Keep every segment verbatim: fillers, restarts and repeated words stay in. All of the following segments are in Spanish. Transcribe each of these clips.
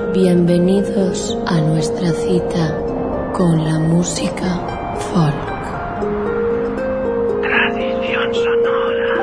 Bienvenidos a nuestra cita con la música folk. Tradición sonora.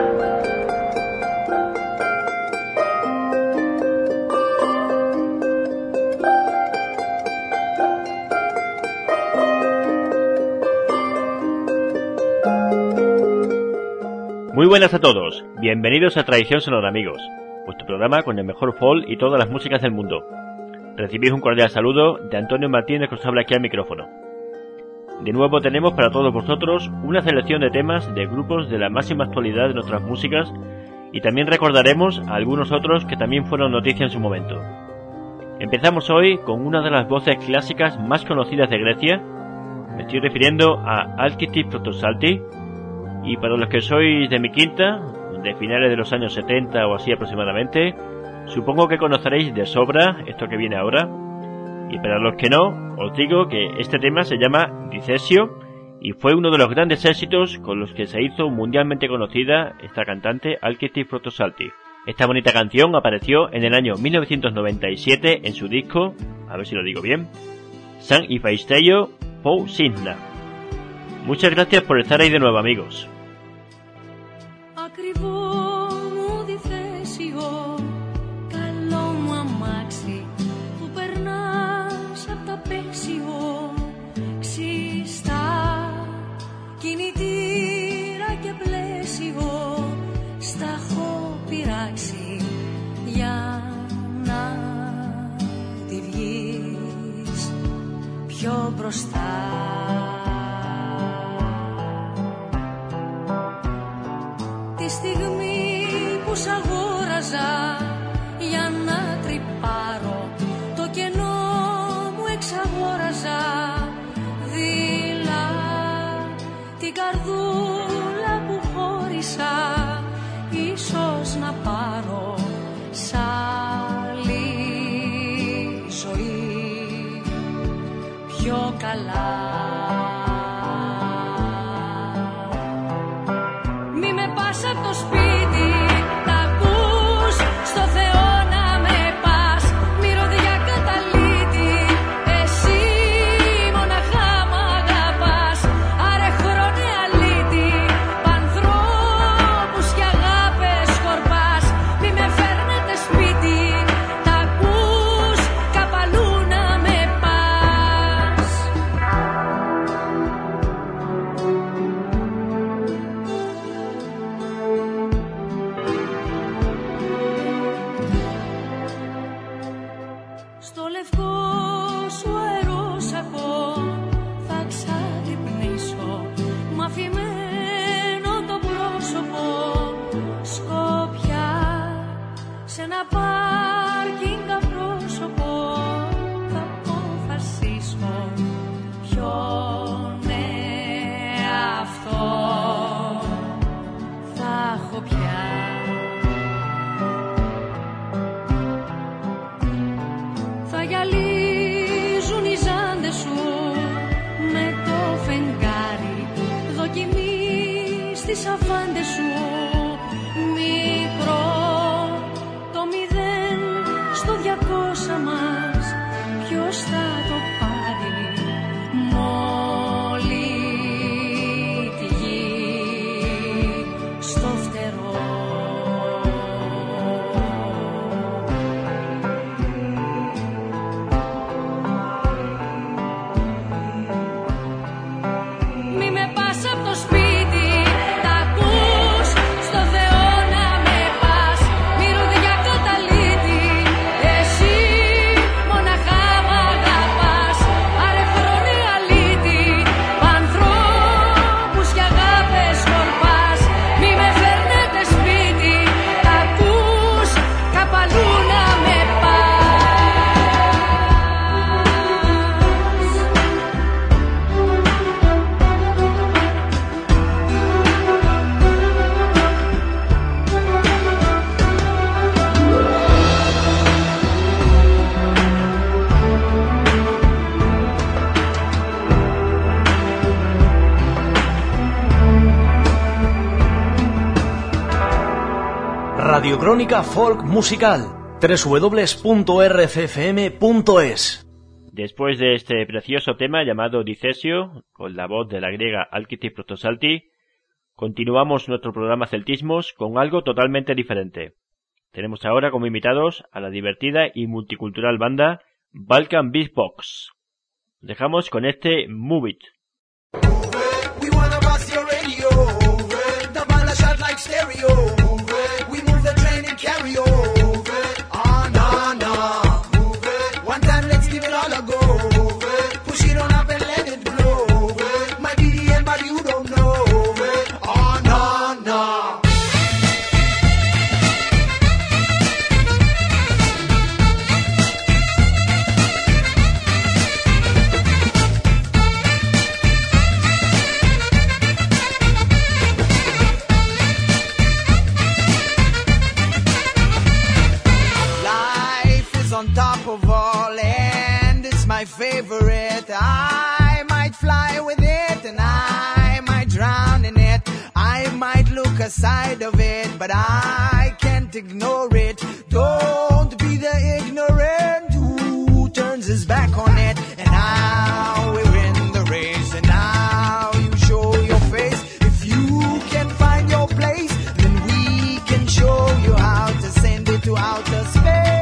Muy buenas a todos, bienvenidos a Tradición Sonora, amigos, vuestro programa con el mejor folk y todas las músicas del mundo. Recibís un cordial saludo de Antonio Martínez, que os habla aquí al micrófono. De nuevo tenemos para todos vosotros una selección de temas de grupos de la máxima actualidad de nuestras músicas, y también recordaremos a algunos otros que también fueron noticia en su momento. Empezamos hoy con una de las voces clásicas más conocidas de Grecia. Me estoy refiriendo a Alkittis Protosalti, y para los que sois de mi quinta, de finales de los años setenta o así aproximadamente, supongo que conoceréis de sobra esto que viene ahora. Y para los que no, os digo que este tema se llama Dicesio y fue uno de los grandes éxitos con los que se hizo mundialmente conocida esta cantante Alkittis Protosalti. Esta bonita canción apareció en el año mil novecientos noventa y siete en su disco, a ver si lo digo bien, San Ifaisteio Pou Sinna. Muchas gracias por estar ahí de nuevo, amigos. Πιο μπροστά. Τη στιγμή που σ' αγόραζα για να τρυπάρω, το κενό μου εξαγόραζα δειλά. Την καρδούλα που χώρισα ίσως να πάρω σ' άλλη ζωή πιο καλά. Μη με πας απ' το σπίτι, τα ακούς, στο Θεό να με πας. Μυρωδιά καταλήτη, εσύ μοναχά μ' αγαπάς. Άρε χρόνε αλήτη, πανθρώπους και αγάπες σκορπάς. Μη με φέρνετε σπίτι, τα ακούς, καπαλού να με πας. Στο λευκό σου αερόσακο θα ξαγρυπνήσω, μ' αφημένο το πρόσωπο σκόπια σε ένα πάρκινγκ απρόσωπο θα αποφασίσω ποιον εαυτό θα έχω πια. Θα γυαλίζουν οι ζάντες σου με το φεγγάρι, δοκιμή στις αφάντες σου μικρό. Το μηδέν στο διακόσια μας ποιος θα το πάρει, μόλι τη γη στο φτερό. Μη με πας απ' το σπίτι, τα ακούς, στο Θεό να με πας. Μυρωδιά καταλήτη, εσύ μοναχά μ' αγαπάς. Άρε χρόνε αλήτη, πανθρώπους και αγάπες σκορπάς. Μη με φέρνετε σπίτι, τα ακούς, καπαλού να με πας. Radiocrónica Folk Musical. doble u doble u doble u punto r c f m punto e s. Después de este precioso tema llamado Dicesio, con la voz de la griega Alkiti Protosalti, continuamos nuestro programa Celtismos con algo totalmente diferente. Tenemos ahora como invitados a la divertida y multicultural banda Balkan Beatbox. Dejamos con este Move It. Favorite, I might fly with it and I might drown in it. I might look aside of it, but I can't ignore it. Don't be the ignorant who turns his back on it. And now we're in the race, and now you show your face. If you can find your place, then we can show you how to send it to outer space.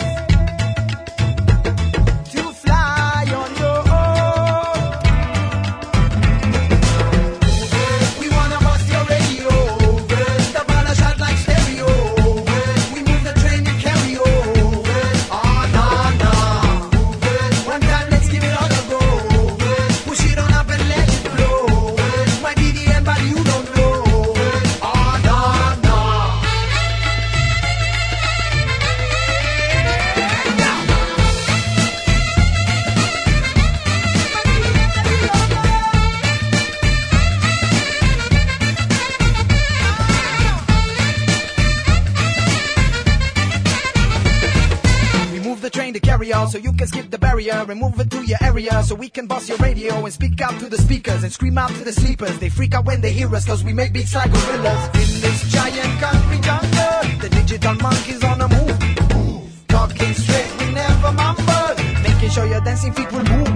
So you can skip the barrier and move it to your area, so we can boss your radio and speak out to the speakers and scream out to the sleepers. They freak out when they hear us, cause we make beats like gorillas. In this giant country jungle, the digital monkeys on the move, move. Talking straight, we never mumble, making sure your dancing feet will move.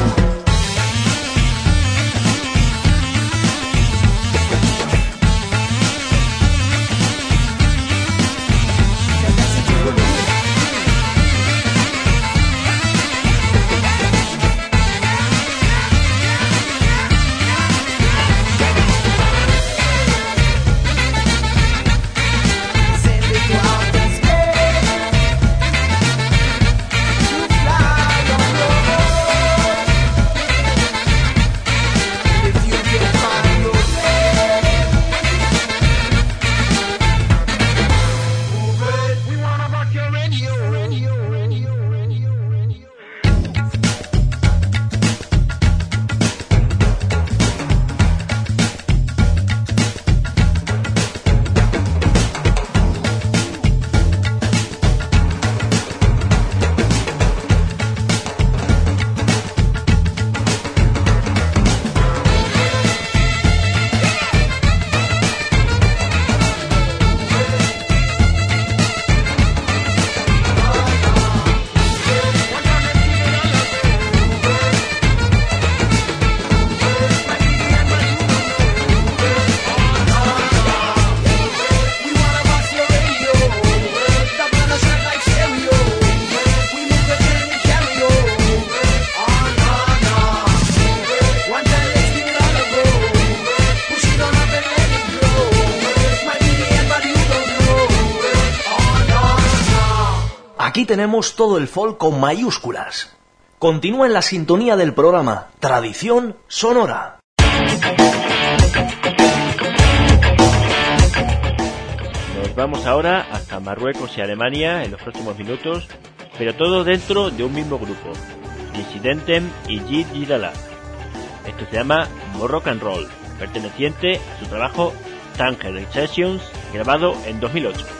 Aquí tenemos todo el folk con mayúsculas. Continúa en la sintonía del programa Tradición Sonora. Nos vamos ahora hasta Marruecos y Alemania en los próximos minutos, pero todo dentro de un mismo grupo, Dissidentem y Jid Jidala. Esto se llama Rock and Roll, perteneciente a su trabajo Tanger Sessions, grabado en dos mil ocho.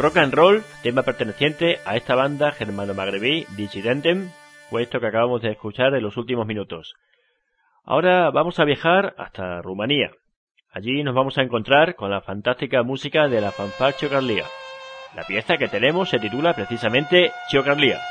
Rock and Roll, tema perteneciente a esta banda germano-magrebí Dissidentem, fue esto que acabamos de escuchar en los últimos minutos. Ahora vamos a viajar hasta Rumanía. Allí nos vamos a encontrar con la fantástica música de la fanfare Ciocărlia. La pieza que tenemos se titula precisamente Ciocărlia.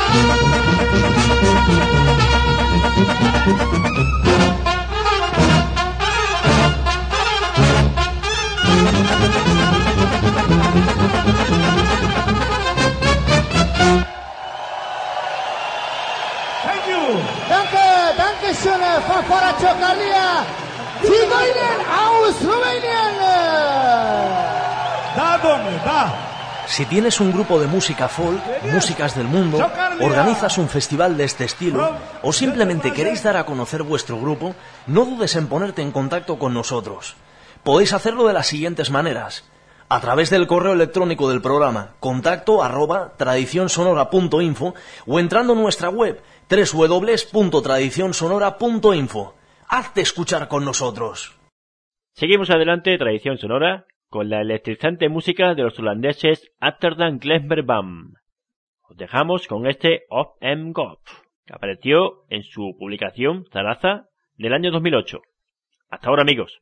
Danke, danke schön, von Parachokalia. Zigoinen aus Rumänien. Da, dome, da. Si tienes un grupo de música folk, músicas del mundo, organizas un festival de este estilo o simplemente queréis dar a conocer vuestro grupo, no dudes en ponerte en contacto con nosotros. Podéis hacerlo de las siguientes maneras: a través del correo electrónico del programa, contacto arroba tradicionsonora punto info, o entrando en nuestra web doble u doble u doble u punto tradicionsonora punto info. Hazte escuchar con nosotros. Seguimos adelante, Tradición Sonora, con la electrizante música de los holandeses Amsterdam Klezmer Band. Os dejamos con este Of em God, que apareció en su publicación Zaraza del año dos mil ocho. Hasta ahora, amigos.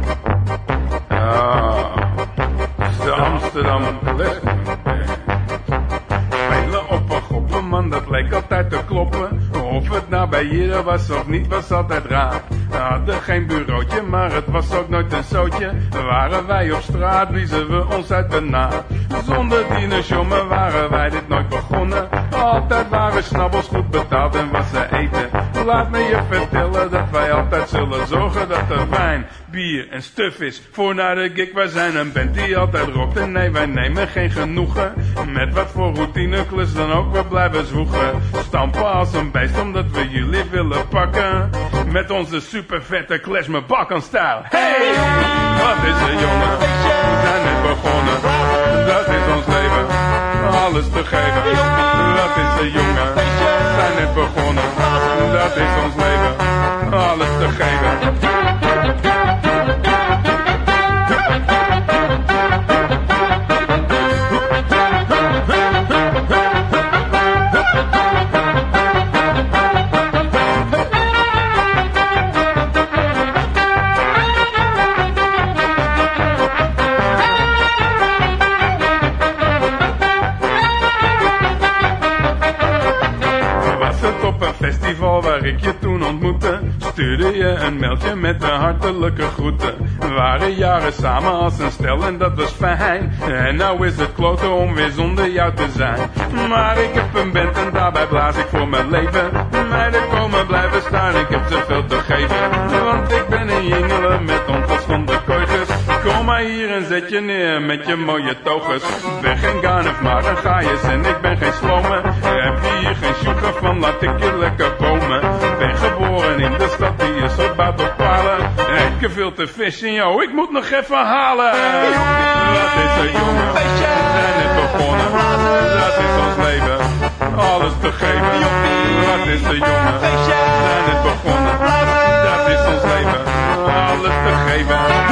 Ah, de Amsterdam Klezmer Band. Spelen op een goppenman, dat leek altijd te kloppen. Of het nou bij Jere was of niet, was altijd raar. We hadden geen bureautje, maar het was ook nooit een zootje. Waren wij op straat, bliezen we ons uit de naad. Zonder dienersjongen waren wij dit nooit begonnen. Altijd waren snabbels goed betaald en was ze eten. Laat me je vertellen dat wij altijd zullen zorgen dat er wijn, bier en stuf is voor naar de gig. Wij zijn een band die altijd rokt en nee, wij nemen geen genoegen met wat voor routineklus dan ook we blijven zwoegen. Stampen als een beest omdat we jullie willen pakken met onze super vette Klezmer Balkan-stijl. Hey, wat is er jongen, we zijn net begonnen, dat is ons leven, alles te geven. Wat is er jongen, we zijn net begonnen, dat is ons leven, alles te geven. Festival waar ik je toen ontmoette, stuurde je een mailtje met de hartelijke groeten. We waren jaren samen als een stel en dat was fijn. En nou is het kloten om weer zonder jou te zijn. Maar ik heb een band en daarbij blaas ik voor mijn leven. Meiden komen blijven staan, ik heb zoveel te geven. Want ik ben een jingelen met ongeschonden kooiges. Kom maar hier en zet je neer met je mooie toges. Ik ben geen Garnef, maar een gaaiers en ik ben geen slome. Heb je hier geen sugar van, laat ik je lekker bomen. Ben geboren in de stad die is opbouwt op palen. Ik heb veel te vissen, joh, ik moet nog even halen. Wat is er jongen, we zijn net begonnen. Dat is ons leven, alles te geven. Wat is er jongen, we zijn net begonnen. Dat is ons leven, alles te geven.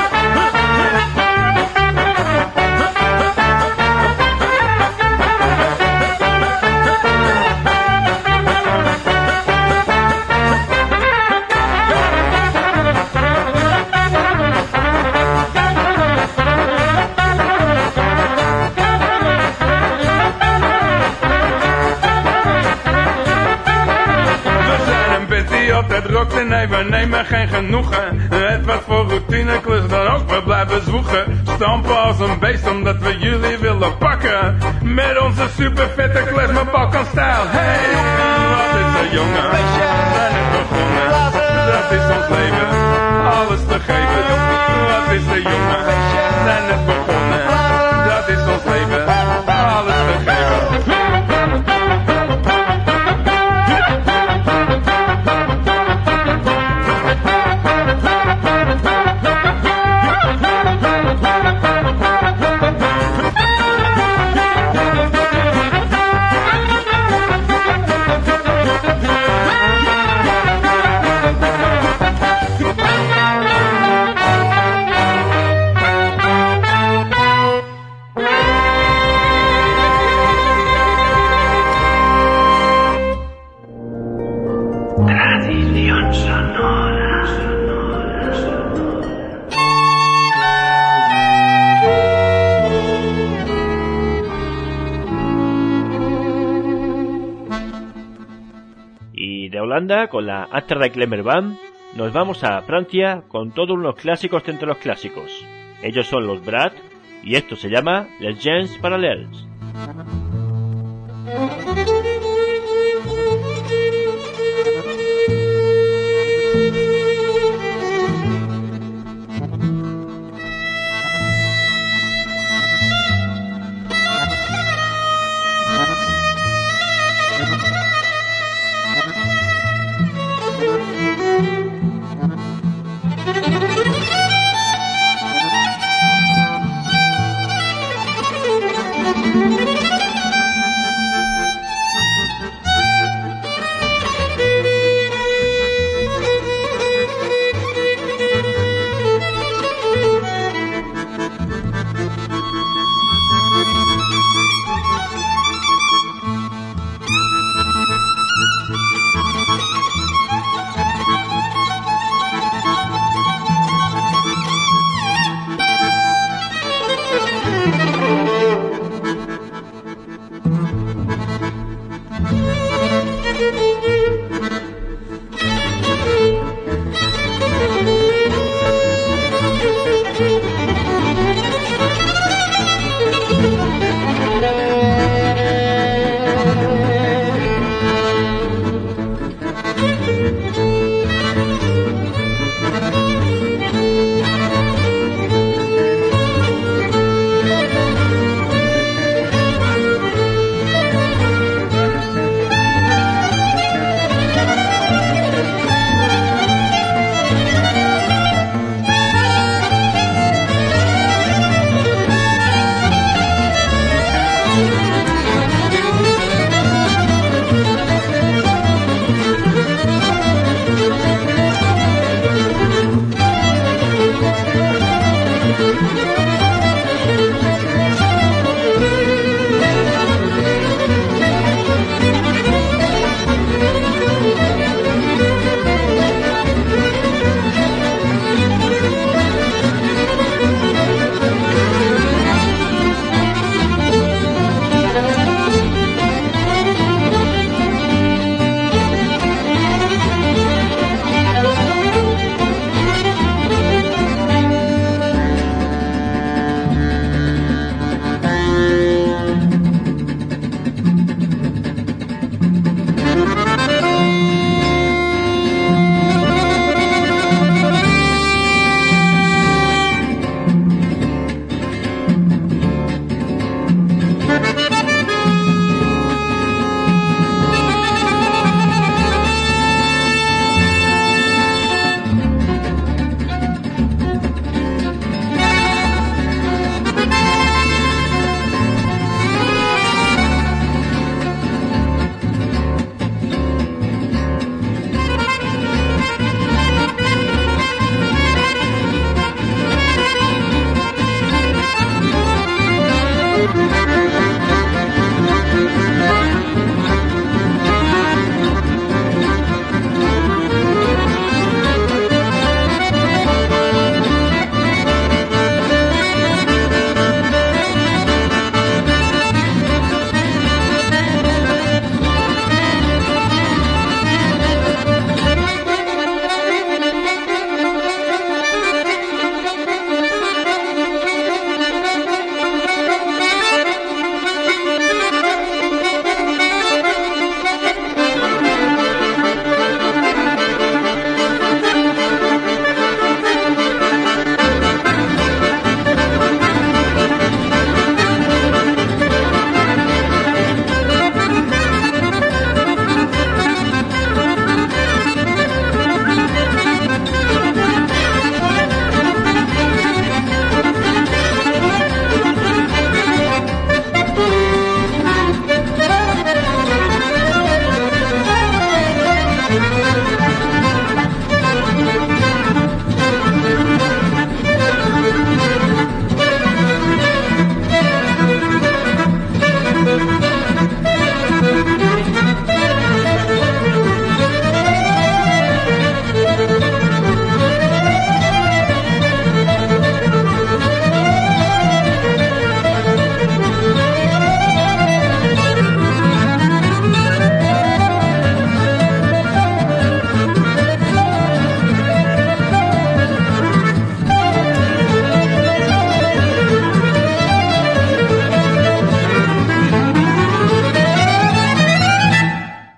Het rokt en nee, we nemen geen genoegen. Het wat voor routineklus dan ook, we blijven zwoegen. Stampen als een beest omdat we jullie willen pakken met onze super vette Klezmer Balkan-stijl. Hey, wat is er jongen, we zijn net begonnen. Dat is ons leven, alles te geven. Wat is er jongen, we zijn net begonnen. Dat is ons leven, alles te geven. Tradición sonora. Y de Holanda, con la Amsterdam Clemmer Band, nos vamos a Francia con todos unos clásicos de entre los clásicos. Ellos son los Brad y esto se llama Les Gens Parallèles.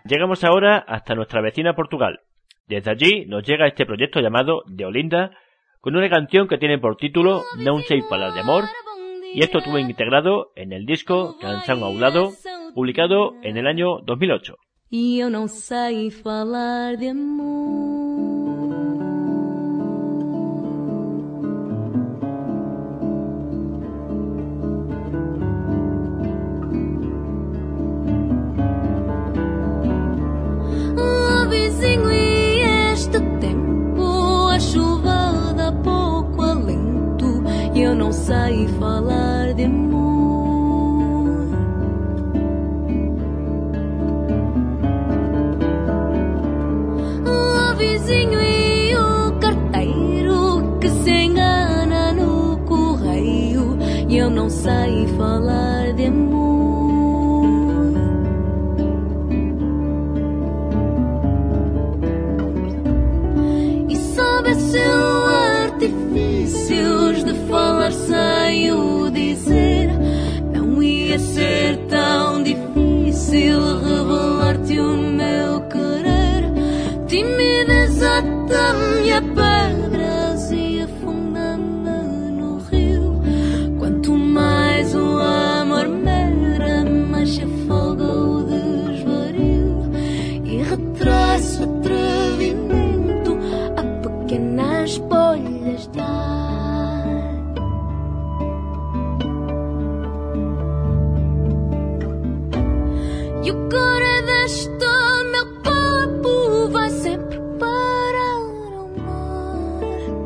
Llegamos ahora hasta nuestra vecina Portugal. Desde allí nos llega este proyecto llamado De Olinda, con una canción que tiene por título Non sei falar de amor, y esto estuvo integrado en el disco Canção ao Lado, publicado en el año dos mil ocho. E eu não sei falar de amor. Oh, vizinho, e este tempo, a chuva dá pouco alento, e eu não sei falar de amor. Vizinho e o carteiro que se engana no correio, e eu não sei falar de amor. E soubesse o artifícios de falar sem o dizer, não ia ser tão difícil revelar-te o meu querer. Timidez ata-me a pedras e afunda-me no rio. Quanto mais o amor medra, mais se afoga o desvario. E retraço atrevimento a pequenas bolhas de ar. E o cor é deste meu corpo vai sempre parar ao mar.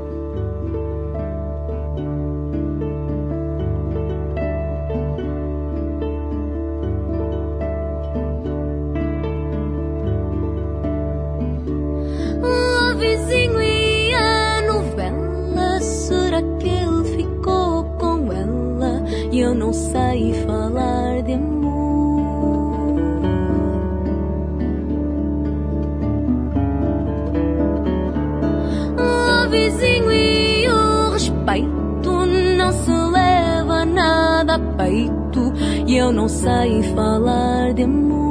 O vizinho e a novela, será que ele ficou com ela? E eu não sei falar de amor. Vizinho e o respeito não se leva nada a peito, e eu não sei falar de amor.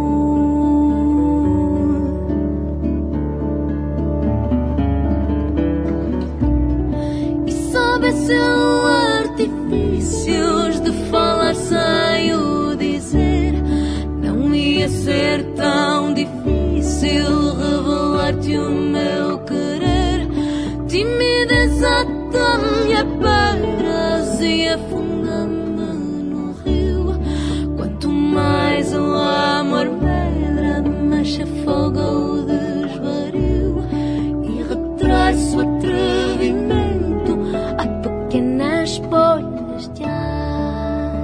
E soubesse o artifícios de falar sem o dizer, não ia ser tão difícil revelar-te o meu querer. Timidez ata-me a pedras e afunda-me no rio. Quanto mais o amor medra, mais se afoga o desvario. E retraço atrevimento a pequenas bolhas de ar.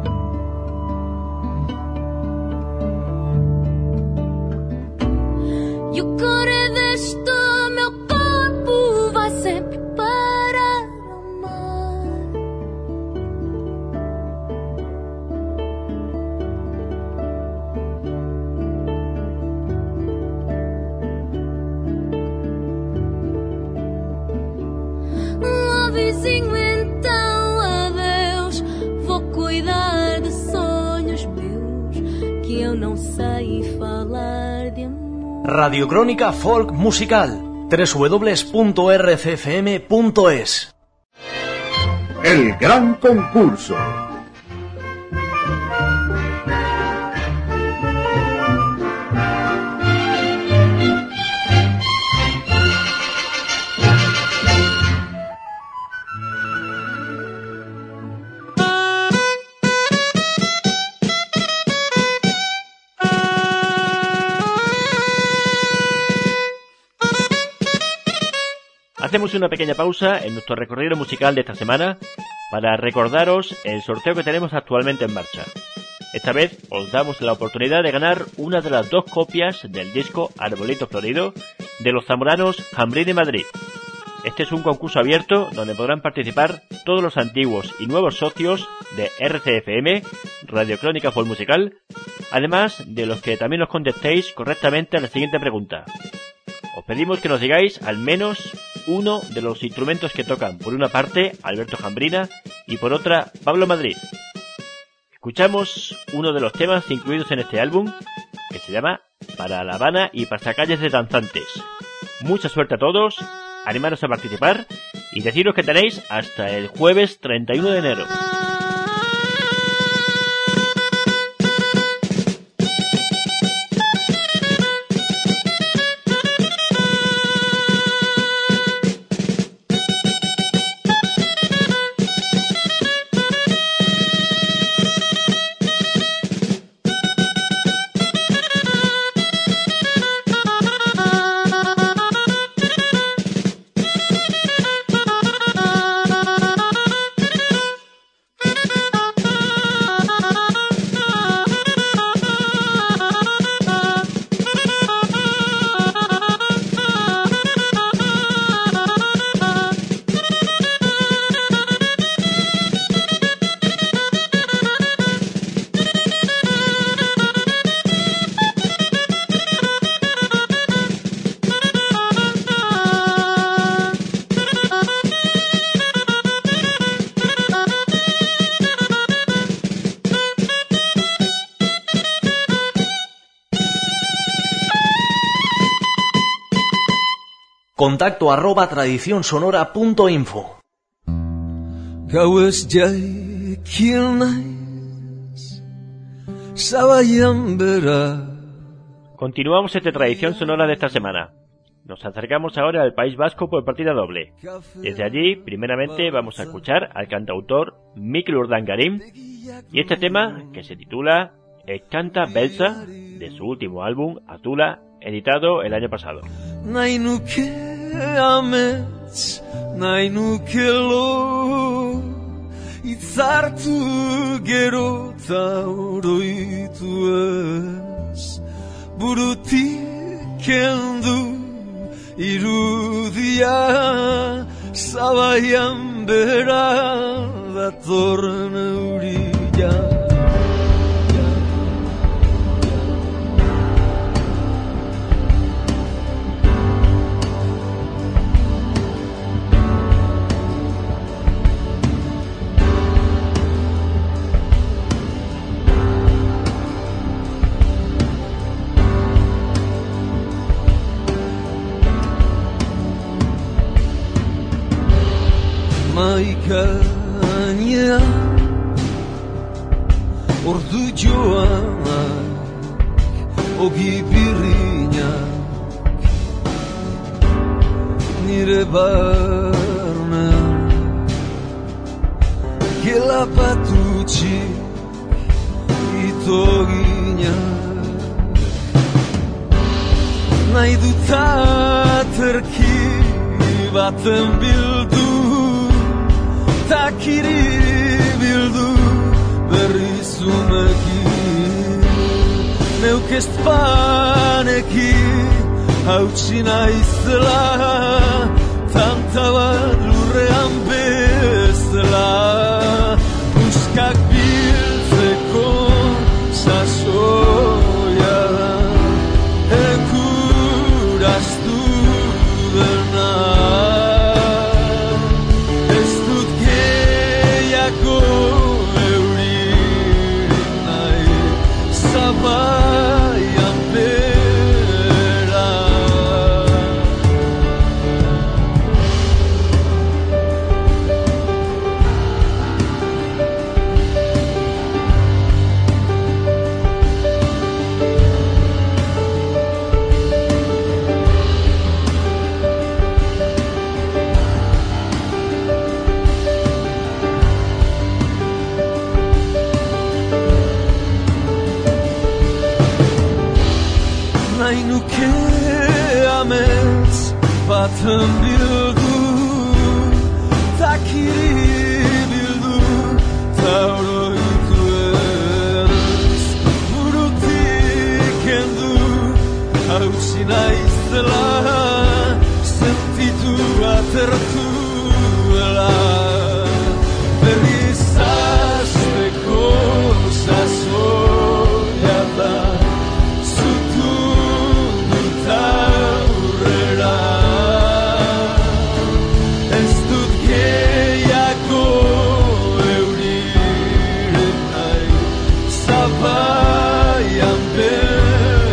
E o cor é deste meu corpo vai sempre parar ao mar. Oh, vizinho, então adeus, vou cuidar de sonhos meus, que eu não sei falar de amor. Radiocrónica Folk Musical, w w w punto r c f m punto es. El gran concurso. Hacemos una pequeña pausa en nuestro recorrido musical de esta semana para recordaros el sorteo que tenemos actualmente en marcha. Esta vez os damos la oportunidad de ganar una de las dos copias del disco Arbolito Florido de los zamoranos Jambrini Madrid. Este es un concurso abierto donde podrán participar todos los antiguos y nuevos socios de R C F M, Radiocrónica Folk Musical, además de los que también os contestéis correctamente a la siguiente pregunta. Os pedimos que nos digáis al menos uno de los instrumentos que tocan, por una parte Alberto Jambrina y por otra Pablo Madrid. Escuchamos uno de los temas incluidos en este álbum, que se llama Para La Habana y Pasacalles de Danzantes. Mucha suerte a todos, animaros a participar y deciros que tenéis hasta el jueves treinta y uno de enero. Contacto arroba tradicionsonora.info. Gauez jaikil naiz, zabaian bera. Continuamos esta tradición sonora de esta semana. Nos acercamos ahora al País Vasco por partida doble. Desde allí, primeramente, vamos a escuchar al cantautor Mikel Urdangarin y este tema que se titula Eskanta Beltza, de su último álbum, Azula, editado el año pasado. Nahi nuke amets, nahi nuke lo, itzartu gero ta oroitu ez, burutik kendu irudia, zabaian bera datorren eurila. Maikania ordu joanak ogi birriñak nire barna gelapatutxik itoginak nahi dut aterki baten bildu takiri bildu berrizumekin neuk ez paneki hautsi naizela tanta bat lurrean bezala puskak biltzeko sasoia da ekuraztu dena. Baten bildu, takiri bildu, ta oroitu ez, burutik kendu, hautsi naizela, sentitu atertu dela, berriz hasteko sasoia da, zutunduta aurrera. Zabaian bera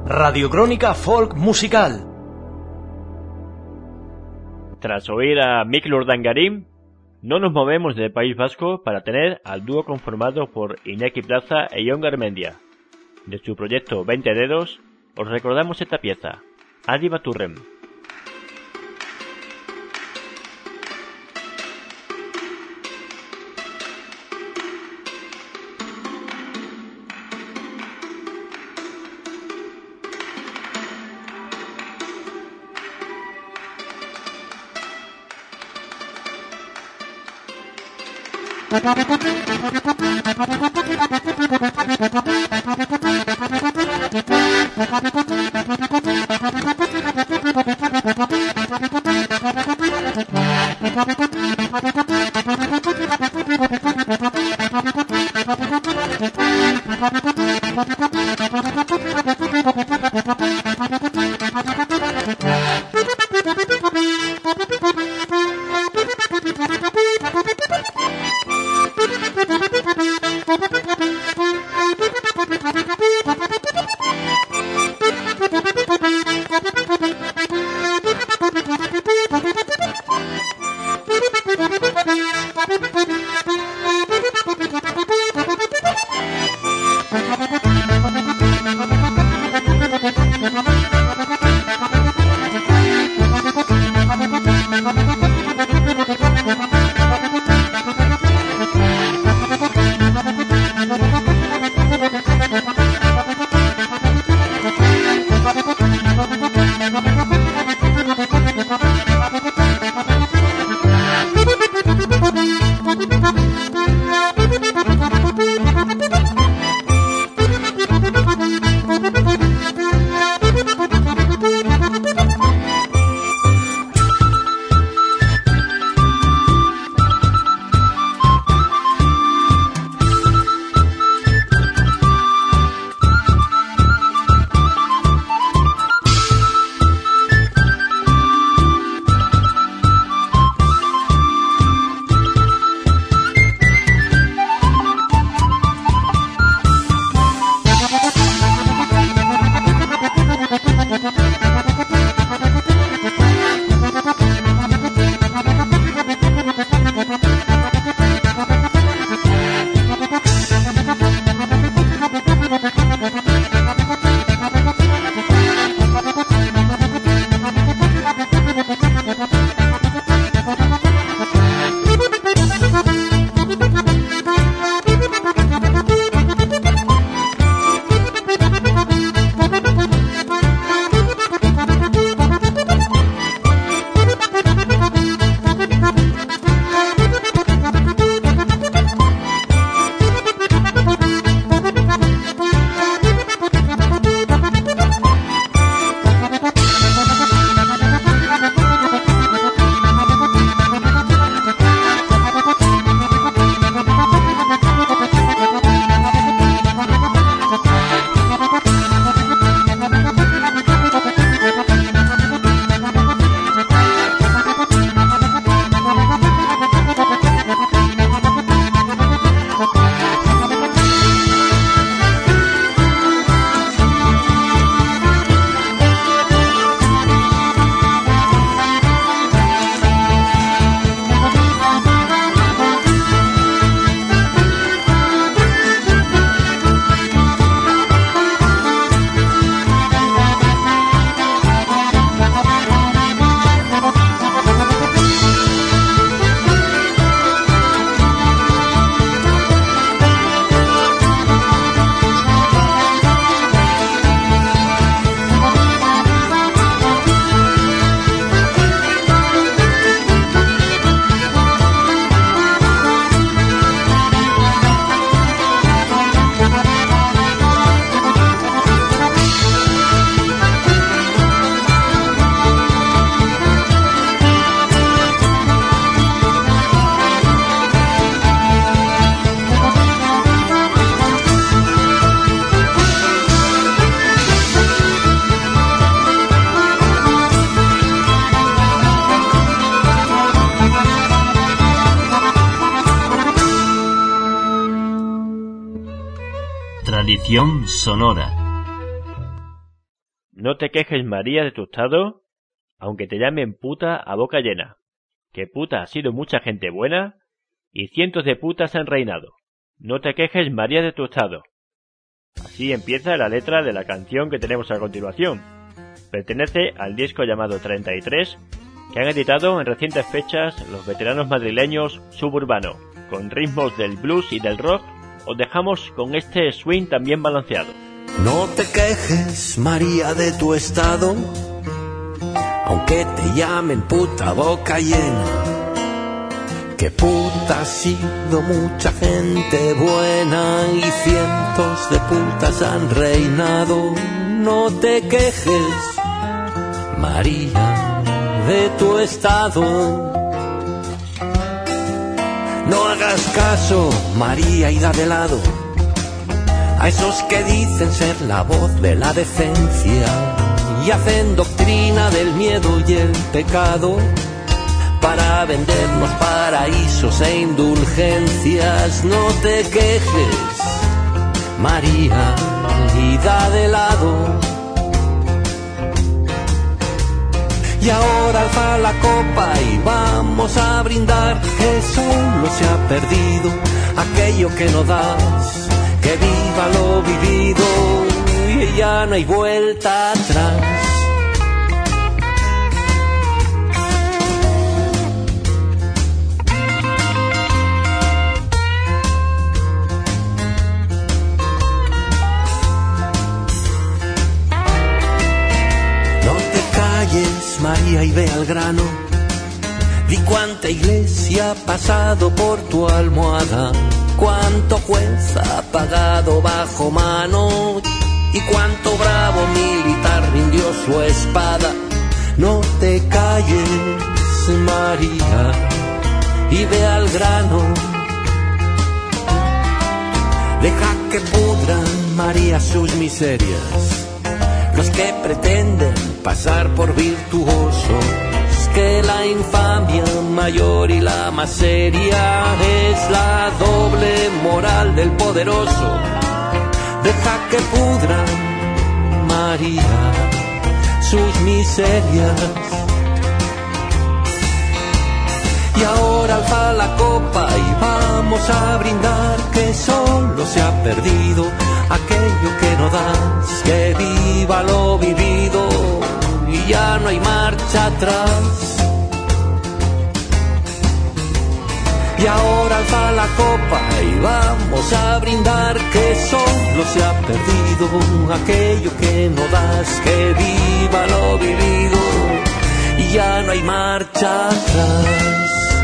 Radiocrónica Folk Musical. Tras oír a Mikel Urdangarín, no nos movemos del País Vasco para tener al dúo conformado por Iñaki Plaza e Jon Garmendia. De su proyecto veinte dedos, os recordamos esta pieza, Adi Baturrem. Tradición sonora. No te quejes, María, de tu estado, aunque te llamen puta a boca llena, que puta ha sido mucha gente buena y cientos de putas han reinado. No te quejes, María, de tu estado. Así empieza la letra de la canción que tenemos a continuación. Pertenece al disco llamado treinta y tres, que han editado en recientes fechas los veteranos madrileños Suburbano. Con ritmos del blues y del rock, os dejamos con este swing también balanceado. No te quejes, María, de tu estado, aunque te llamen puta boca llena, que puta ha sido mucha gente buena y cientos de putas han reinado. No te quejes, María, de tu estado. No hagas caso, María, y da de lado a esos que dicen ser la voz de la decencia y hacen doctrina del miedo y el pecado para vendernos paraísos e indulgencias. No te quejes, María, y da de lado. Y ahora alza la copa y vamos a brindar, que solo se ha perdido aquello que no das, que viva lo vivido y ya no hay vuelta atrás. María, y ve al grano, di cuánta iglesia ha pasado por tu almohada, cuánto juez ha pagado bajo mano y cuánto bravo militar rindió su espada. No te calles, María, y ve al grano, deja que pudran, María, sus miserias los que pretenden pasar por virtuosos, que la infamia mayor y la más seria es la doble moral del poderoso. Deja que pudran, María, sus miserias. Y ahora alza la copa y vamos a brindar, que solo se ha perdido aquello que no das, que viva lo vivido y ya no hay marcha atrás. Y ahora alza la copa y vamos a brindar, que solo se ha perdido aquello que no das, que viva lo vivido y ya no hay marcha atrás.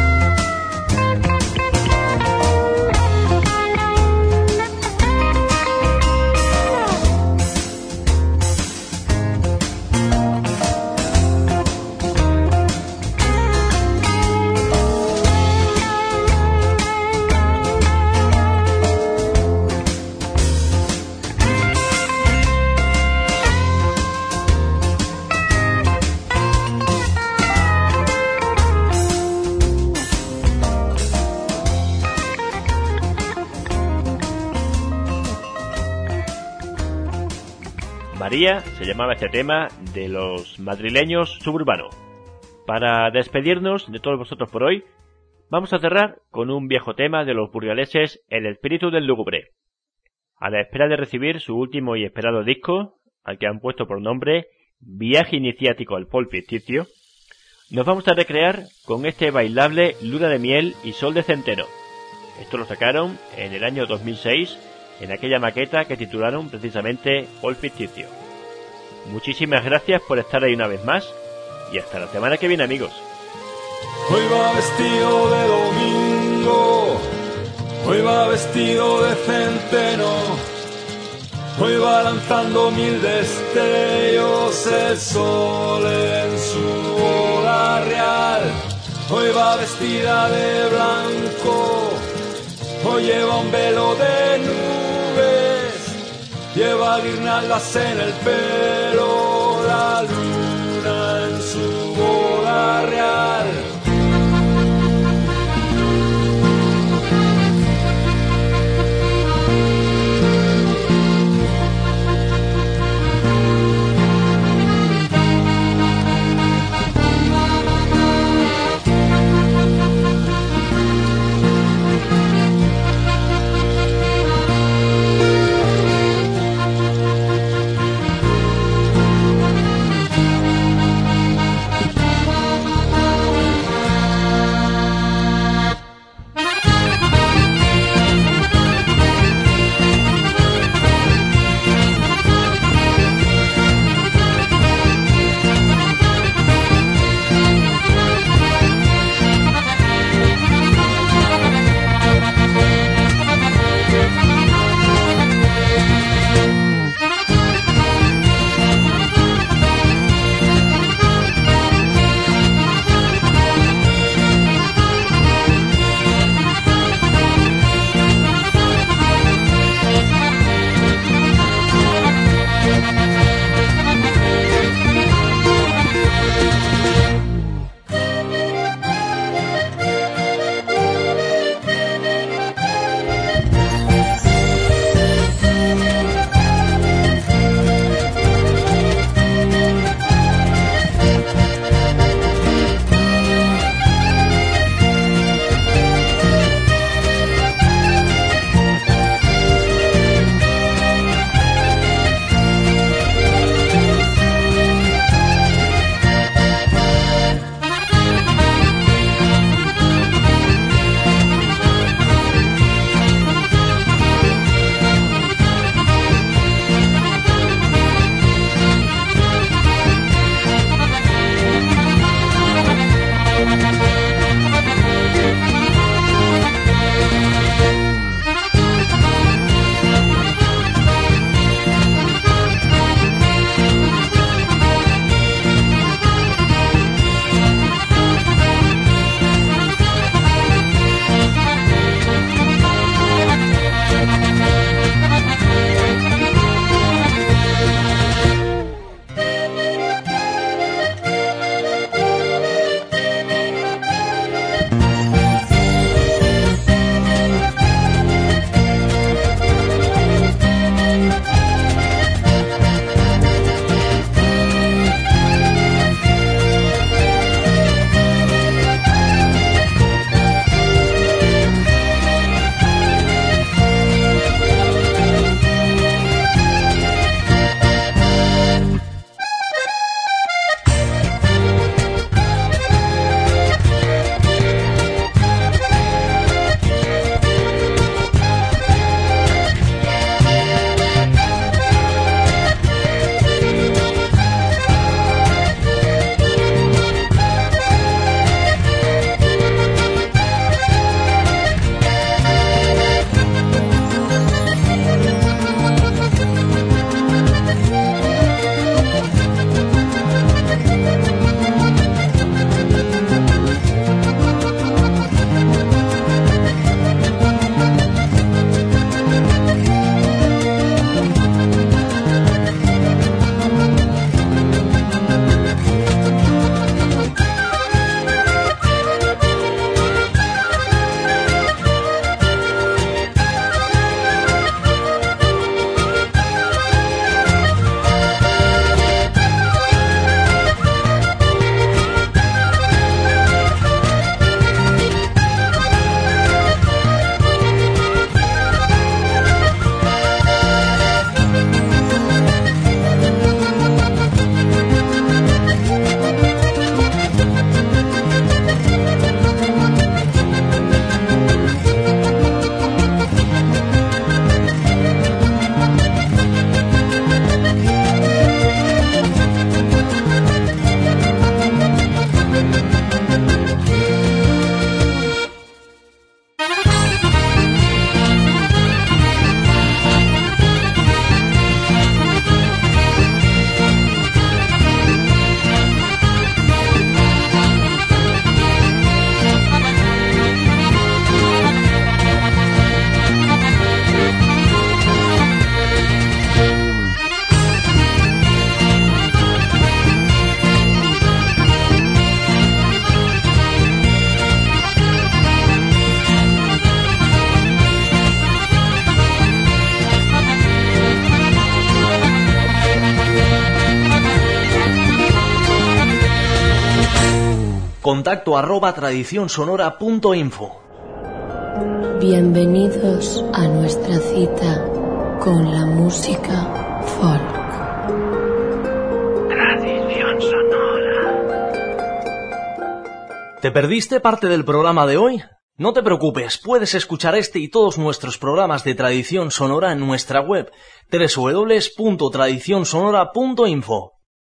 María se llamaba este tema de los madrileños Suburbano. Para despedirnos de todos vosotros por hoy, vamos a cerrar con un viejo tema de los burgaleses El Espíritu del Lúgubre. A la espera de recibir su último y esperado disco, al que han puesto por nombre Viaje Iniciático al Pol Ficticio, nos vamos a recrear con este bailable Luna de Miel y Sol de Centeno. Esto lo sacaron en el año dos mil seis, en aquella maqueta que titularon precisamente Pol Ficticio. Muchísimas gracias por estar ahí una vez más y hasta la semana que viene, amigos. Hoy va vestido de domingo, hoy va vestido de centeno, hoy va lanzando mil destellos el sol en su bola real. Hoy va vestida de blanco, hoy lleva un velo de nubes, lleva guirnaldas en el pelo, la luna en su boda real. contacto arroba tradicionsonora punto info. Bienvenidos a nuestra cita con la música folk. Tradición sonora. ¿Te perdiste parte del programa de hoy? No te preocupes, puedes escuchar este y todos nuestros programas de Tradición Sonora en nuestra web doble u doble u doble u punto tradición sonora punto info.